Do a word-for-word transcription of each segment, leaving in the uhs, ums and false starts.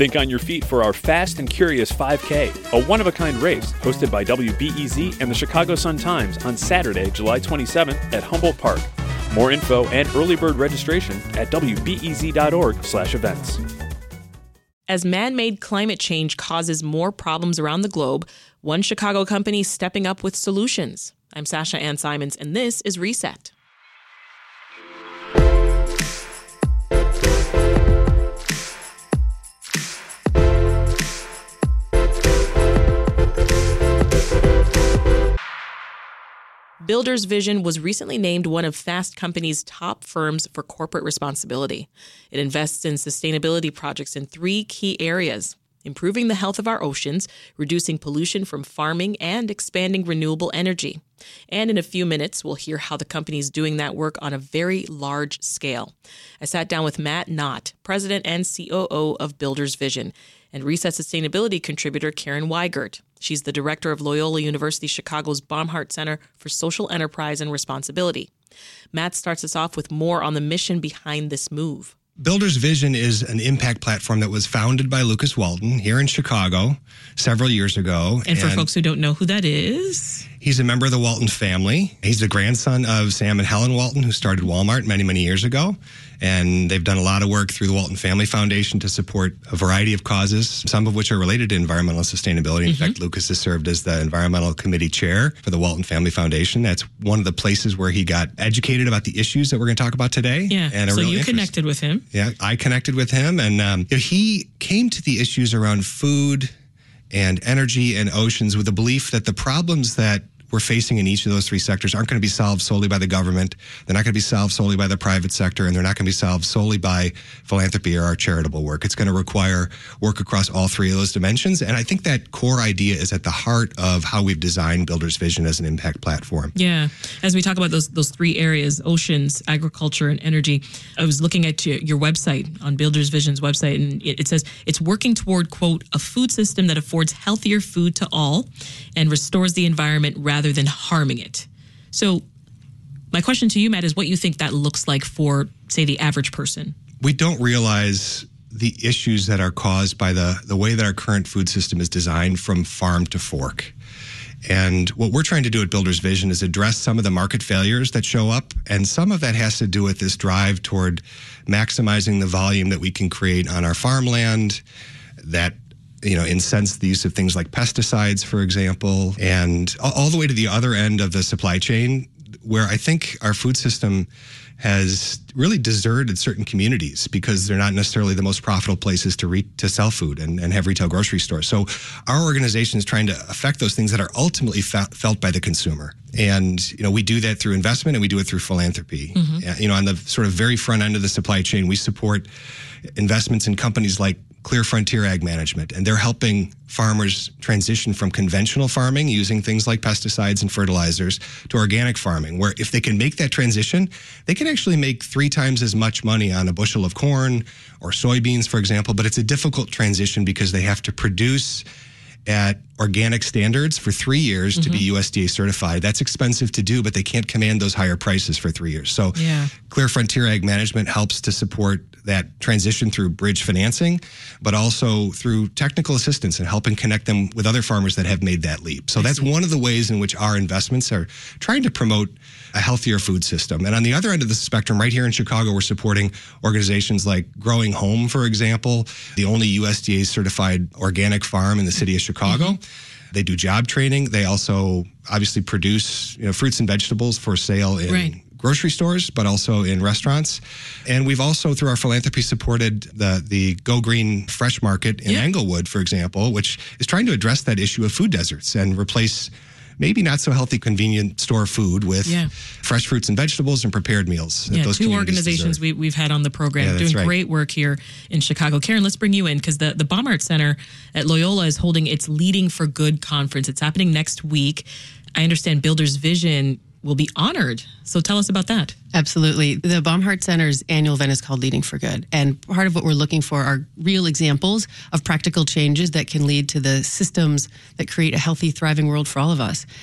Think on your feet for our Fast and Curious five K, a one-of-a-kind race hosted by W B E Z and the Chicago Sun-Times on Saturday, July twenty-seventh at Humboldt Park. More info and early bird registration at w b e z dot org slash events. As man-made climate change causes more problems around the globe, one Chicago company is stepping up with solutions. I'm Sasha Ann Simons, and this is Reset. Builders Vision was recently named one of Fast Company's top firms for corporate responsibility. It invests in sustainability projects in three key areas: improving the health of our oceans, reducing pollution from farming, and expanding renewable energy. And in a few minutes, we'll hear how the company is doing that work on a very large scale. I sat down with Matt Knott, president and C O O of Builders Vision, and Reset Sustainability contributor Karen Weigert. She's the director of Loyola University Chicago's Baumhart Center for Social Enterprise and Responsibility. Matt starts us off with more on the mission behind this move. Builders Vision is an impact platform that was founded by Lucas Walton here in Chicago several years ago. And for and folks who don't know who that is, he's a member of the Walton family. He's the grandson of Sam and Helen Walton, who started Walmart many, many years ago. And they've done a lot of work through the Walton Family Foundation to support a variety of causes, some of which are related to environmental sustainability. In mm-hmm. fact, Lucas has served as the environmental committee chair for the Walton Family Foundation. That's one of the places where he got educated about the issues that we're going to talk about today. Yeah, and a so real you interest. connected with him. Yeah, I connected with him. And um, you know, he came to the issues around food and energy and oceans with the belief that the problems that we're facing in each of those three sectors aren't going to be solved solely by the government. They're not going to be solved solely by the private sector, and they're not going to be solved solely by philanthropy or our charitable work. It's going to require work across all three of those dimensions. And I think that core idea is at the heart of how we've designed Builders Vision as an impact platform. Yeah. As we talk about those those three areas, oceans, agriculture, and energy, I was looking at your, your website, on Builders Vision's website, and it, it says it's working toward, quote, a food system that affords healthier food to all and restores the environment rather rather than harming it. So my question to you, Matt, is what you think that looks like for, say, the average person. We don't realize the issues that are caused by the, the way that our current food system is designed from farm to fork. And what we're trying to do at Builders Vision is address some of the market failures that show up. And some of that has to do with this drive toward maximizing the volume that we can create on our farmland, that you know, incense the use of things like pesticides, for example, and all the way to the other end of the supply chain, where I think our food system has really deserted certain communities because they're not necessarily the most profitable places to re- to sell food and, and have retail grocery stores. So our organization is trying to affect those things that are ultimately fe- felt by the consumer. And, you know, we do that through investment and we do it through philanthropy. Mm-hmm. You know, on the sort of very front end of the supply chain, we support investments in companies like Clear Frontier Ag Management, and they're helping farmers transition from conventional farming using things like pesticides and fertilizers to organic farming, where if they can make that transition, they can actually make three times as much money on a bushel of corn or soybeans, for example. But it's a difficult transition because they have to produce at organic standards for three years mm-hmm. to be U S D A certified. That's expensive to do, but they can't command those higher prices for three years. So yeah. Clear Frontier Ag Management helps to support that transition through bridge financing, but also through technical assistance and helping connect them with other farmers that have made that leap. So I that's see. one of the ways in which our investments are trying to promote a healthier food system. And on the other end of the spectrum, right here in Chicago, we're supporting organizations like Growing Home, for example, the only U S D A certified organic farm in the city of Chicago. Mm-hmm. They do job training. They also obviously produce, you know, fruits and vegetables for sale in right. grocery stores, but also in restaurants. And we've also, through our philanthropy, supported the the Go Green Fresh Market in yeah. Englewood, for example, which is trying to address that issue of food deserts and replace maybe not so healthy convenient store food with yeah. fresh fruits and vegetables and prepared meals. Yeah, those two organizations we, we've had on the program yeah, doing right. great work here in Chicago. Karen, let's bring you in because the, the Baumhart Center at Loyola is holding its Leading for Good conference. It's happening next week. I understand Builders Vision will be honored. So tell us about that. Absolutely. The Baumhart Center's annual event is called Leading for Good. And part of what we're looking for are real examples of practical changes that can lead to the systems that create a healthy, thriving world for all of us.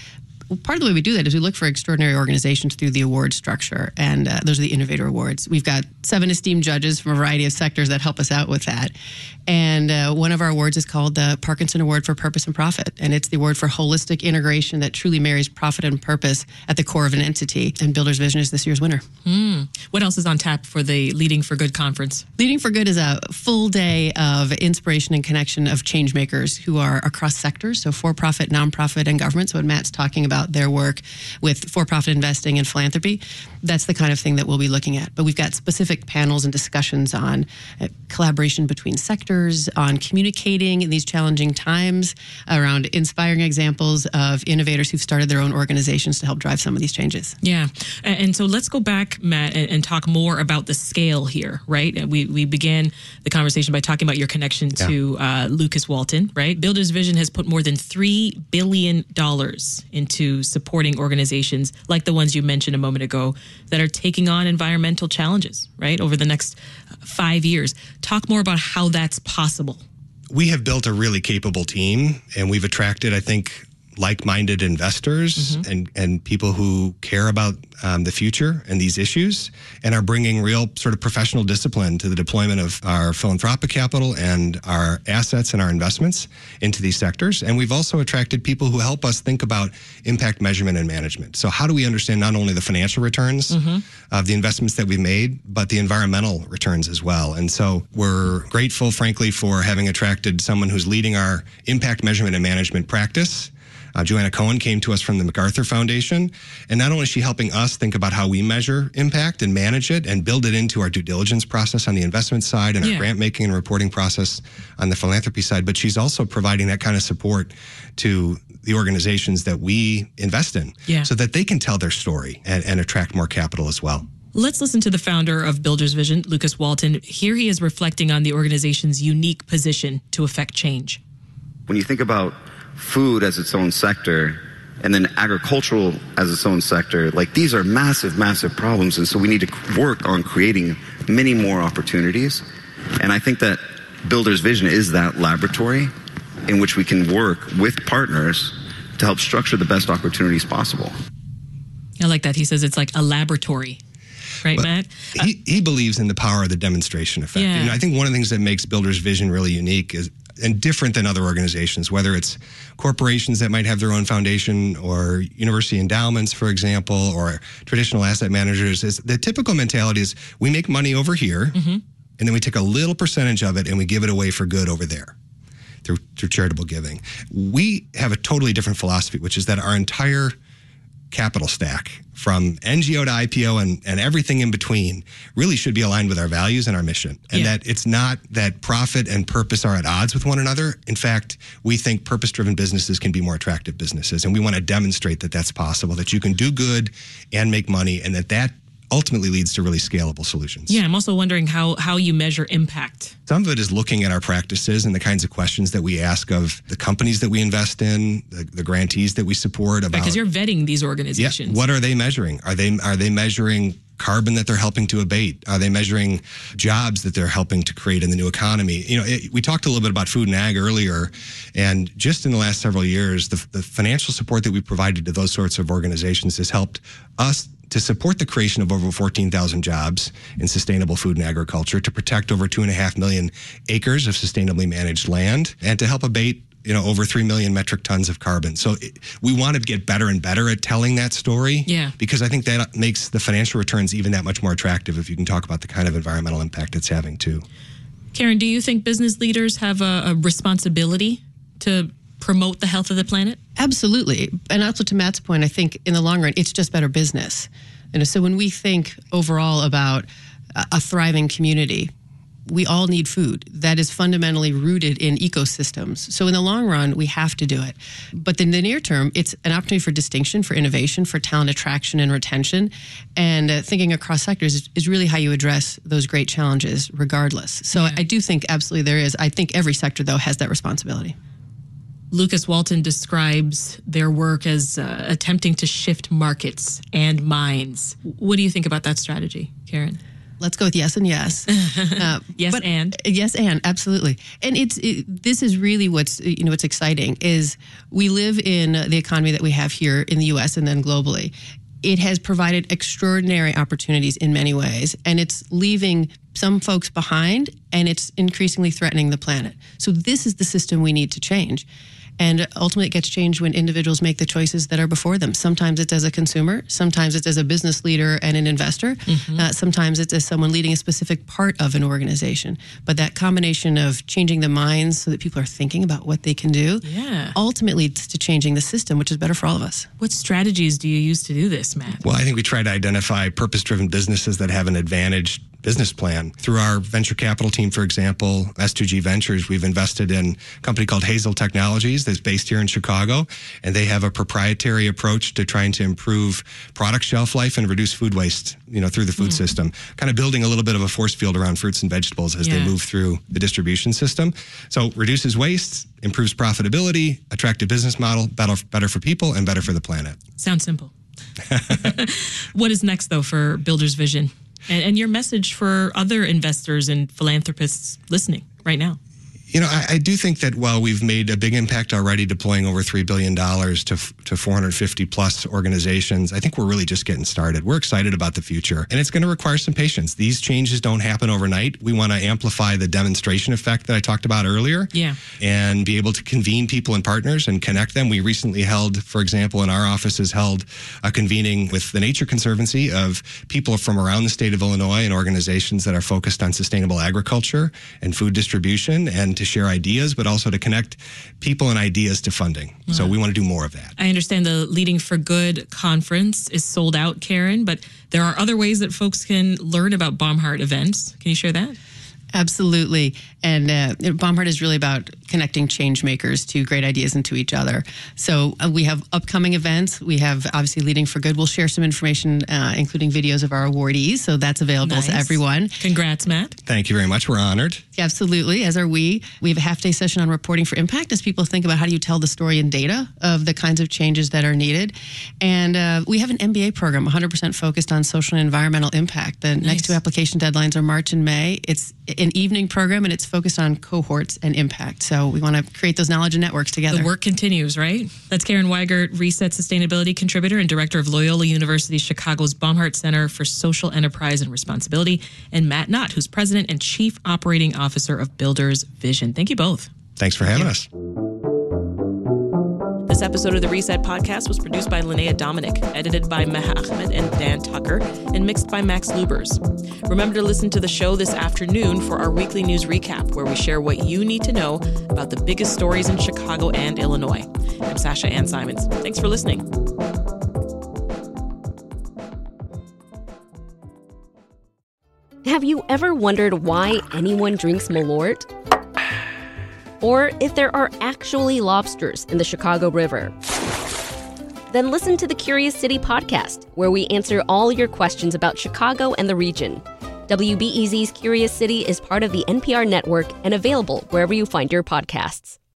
Well, part of the way we do that is we look for extraordinary organizations through the award structure, and uh, those are the Innovator Awards. We've got seven esteemed judges from a variety of sectors that help us out with that. And uh, one of our awards is called the Parkinson Award for Purpose and Profit, and it's the award for holistic integration that truly marries profit and purpose at the core of an entity. And Builders Vision is this year's winner. Mm. What else is on tap for the Leading for Good conference? Leading for Good is a full day of inspiration and connection of change makers who are across sectors, so for-profit, nonprofit, and government. So when Matt's talking about their work with for-profit investing and philanthropy, that's the kind of thing that we'll be looking at. But we've got specific panels and discussions on uh, collaboration between sectors, on communicating in these challenging times, around inspiring examples of innovators who've started their own organizations to help drive some of these changes. Yeah. And so let's go back, Matt, and, and talk more about the scale here, right? We we began the conversation by talking about your connection yeah. to uh, Lucas Walton, right? Builders Vision has put more than three billion dollars into supporting organizations like the ones you mentioned a moment ago that are taking on environmental challenges, right, over the next five years. Talk more about how that's possible. We have built a really capable team, and we've attracted, I think, like-minded investors mm-hmm. and, and people who care about um, the future and these issues, and are bringing real sort of professional discipline to the deployment of our philanthropic capital and our assets and our investments into these sectors. And we've also attracted people who help us think about impact measurement and management. So how do we understand not only the financial returns mm-hmm. of the investments that we've made, but the environmental returns as well? And so we're grateful, frankly, for having attracted someone who's leading our impact measurement and management practice. Uh, Joanna Cohen came to us from the MacArthur Foundation, and not only is she helping us think about how we measure impact and manage it and build it into our due diligence process on the investment side and our yeah. grant making and reporting process on the philanthropy side, but she's also providing that kind of support to the organizations that we invest in yeah. so that they can tell their story and, and attract more capital as well. Let's listen to the founder of Builders Vision, Lucas Walton. Here he is reflecting on the organization's unique position to affect change. When you think about food as its own sector, and then agricultural as its own sector, like these are massive, massive problems. And so we need to work on creating many more opportunities. And I think that Builders Vision is that laboratory in which we can work with partners to help structure the best opportunities possible. I like that. He says it's like a laboratory. Right, but Matt? He, he believes in the power of the demonstration effect. Yeah. You know, I think one of the things that makes Builders Vision really unique is and different than other organizations, whether it's corporations that might have their own foundation or university endowments, for example, or traditional asset managers, is the typical mentality is we make money over here mm-hmm. and then we take a little percentage of it and we give it away for good over there through, through charitable giving. We have a totally different philosophy, which is that our entire capital stack from N G O to I P O and, and everything in between really should be aligned with our values and our mission. And yeah. that it's not that profit and purpose are at odds with one another. In fact, we think purpose-driven businesses can be more attractive businesses. And we want to demonstrate that that's possible, that you can do good and make money, and that that ultimately leads to really scalable solutions. Yeah, I'm also wondering how, how you measure impact. Some of it is looking at our practices and the kinds of questions that we ask of the companies that we invest in, the, the grantees that we support. About because you're vetting these organizations. Yeah, what are they measuring? Are they are they measuring carbon that they're helping to abate? Are they measuring jobs that they're helping to create in the new economy? You know, it, we talked a little bit about food and ag earlier, and just in the last several years, the, the financial support that we provided to those sorts of organizations has helped us to support the creation of over fourteen thousand jobs in sustainable food and agriculture, to protect over two and a half million acres of sustainably managed land, and to help abate, you know, over three million metric tons of carbon. So it, we want to get better and better at telling that story. Yeah. Because I think that makes the financial returns even that much more attractive if you can talk about the kind of environmental impact it's having too. Karen, do you think business leaders have a, a responsibility to promote the health of the planet? Absolutely. And also to Matt's point, I think in the long run, it's just better business. And so when we think overall about a thriving community, we all need food that is fundamentally rooted in ecosystems. So in the long run, we have to do it. But in the near term, it's an opportunity for distinction, for innovation, for talent attraction and retention. And uh, thinking across sectors is, is really how you address those great challenges regardless. So yeah. I do think absolutely there is. I think every sector, though, has that responsibility. Lucas Walton describes their work as uh, attempting to shift markets and minds. What do you think about that strategy, Karen? Let's go with yes and yes. Uh, yes but, and yes and absolutely. And it's it, this is really what's you know what's exciting is we live in the economy that we have here in the U S and then globally. It has provided extraordinary opportunities in many ways, and it's leaving some folks behind, and it's increasingly threatening the planet. So this is the system we need to change. And ultimately, it gets changed when individuals make the choices that are before them. Sometimes it's as a consumer. Sometimes it's as a business leader and an investor. Mm-hmm. Uh, sometimes it's as someone leading a specific part of an organization. But that combination of changing the minds so that people are thinking about what they can do yeah. ultimately leads to changing the system, which is better for all of us. What strategies do you use to do this, Matt? Well, I think we try to identify purpose-driven businesses that have an advantaged business plan. Through our venture capital team, for example, S two G Ventures, we've invested in a company called Hazel Technologies that's based here in Chicago, and they have a proprietary approach to trying to improve product shelf life and reduce food waste, you know, through the food mm. system, kind of building a little bit of a force field around fruits and vegetables as yeah. they move through the distribution system. So reduces waste, improves profitability, attractive business model, better, better for people and better for the planet. Sounds simple. What is next, though, for Builders Vision? And, and your message for other investors and philanthropists listening right now? You know, I, I do think that while we've made a big impact already deploying over three billion dollars to to four hundred fifty plus organizations, I think we're really just getting started. We're excited about the future, and it's going to require some patience. These changes don't happen overnight. We want to amplify the demonstration effect that I talked about earlier, yeah, and be able to convene people and partners and connect them. We recently held, for example, in our offices, held a convening with the Nature Conservancy of people from around the state of Illinois and organizations that are focused on sustainable agriculture and food distribution, and to share ideas, but also to connect people and ideas to funding. Wow. So we want to do more of that. I understand the Leading for Good conference is sold out, Karen, but there are other ways that folks can learn about Baumhart events. Can you share that? Absolutely. And uh, Baumhart is really about connecting change makers to great ideas and to each other. So uh, we have upcoming events. We have obviously Leading for Good. We'll share some information, uh, including videos of our awardees. So that's available nice. to everyone. Congrats, Matt. Thank you very much. We're honored. Absolutely, as are we. We have a half-day session on reporting for impact as people think about how do you tell the story in data of the kinds of changes that are needed. And uh, we have an M B A program, one hundred percent focused on social and environmental impact. The nice. next two application deadlines are March and May. It's an evening program, and it's focused on cohorts and impact. So we want to create those knowledge and networks together. The work continues, right? That's Karen Weigert, Reset Sustainability Contributor and Director of Loyola University Chicago's Baumhart Center for Social Enterprise and Responsibility, and Matt Knott, who's President and Chief Operating Officer of Builders Vision. Thank you both. Thanks for having us. This episode of the Reset Podcast was produced by Linnea Dominic, edited by Meha Ahmed and Dan Tucker, and mixed by Max Lubers. Remember to listen to the show this afternoon for our weekly news recap, where we share what you need to know about the biggest stories in Chicago and Illinois. I'm Sasha Ann Simons. Thanks for listening. Have you ever wondered why anyone drinks Malort? Or if there are actually lobsters in the Chicago River? Then listen to the Curious City podcast, where we answer all your questions about Chicago and the region. W B E Z's Curious City is part of the N P R network and available wherever you find your podcasts.